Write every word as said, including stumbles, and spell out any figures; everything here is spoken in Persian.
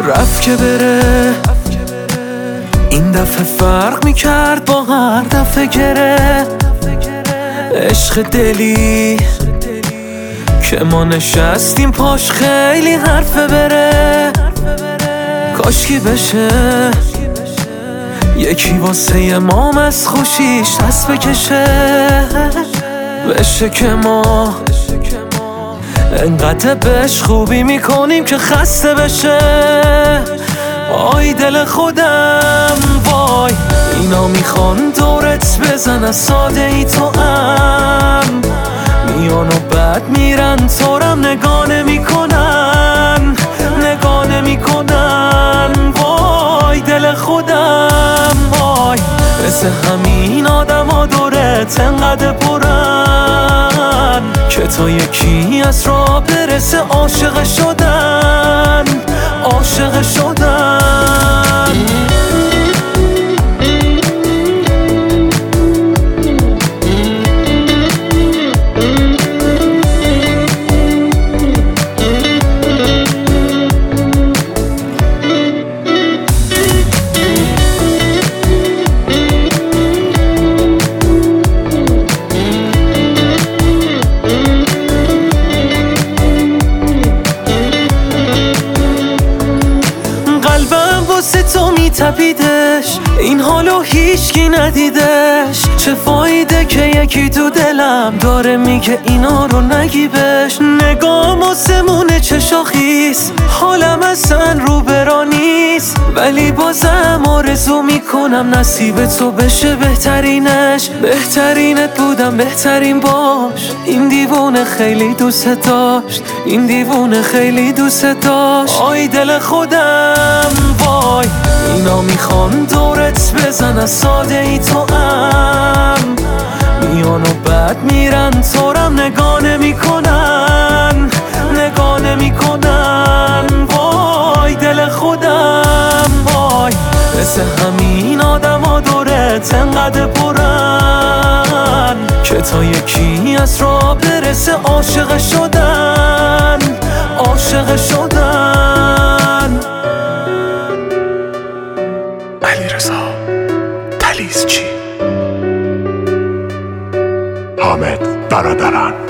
رفت که بره، این دفعه فرق میکرد با هر دفعه گره. عشق دلی که ما نشستیم پاش خیلی حرفه بره. کاشکی بشه یکی واسه ما از خوشیش دست بکشه، بشه که ما انقدر بهش خوبی میکنیم که خسته بشه. آی دل خودم وای، اینا میخوان دورت بزن ساده ای تو هم میان و بعد میرن تورم نگاه نمیکنن، نگاه نمیکنن. وای دل خودم وای، مثل همین آدم ها دورت انقدر پرن که تا یکی از راه برسه عاشق شدن، عاشق شدن. واسه تو میتپیدش، این حالو هیچکی ندیدش. چه فایده که یکی تو دلم داره میگه اینا رو نگی بهش. نگام آسمونه چه شاخیست، حالم اصلا رو برا نیست، ولی بازم آرزو میکنم نصیب تو بشه بهترینش. بهترینت بودم بهترین باش، این دیوونه خیلی دوست داشت، این دیوونه خیلی دوست داشت. آی دل خودم وای، اینا میخوان دورت بزن ساده ای تو هم میان و بعد میرن تورم نگاه نمیکنن، نگاه نمیکنن. وای دل خودم وای، مثل همین آدم ها دورت انقدر پرن که تا یکی از راه برسه عاشق شدن، عاشق شدن. علیرضا تلیزچی، حامد برادران.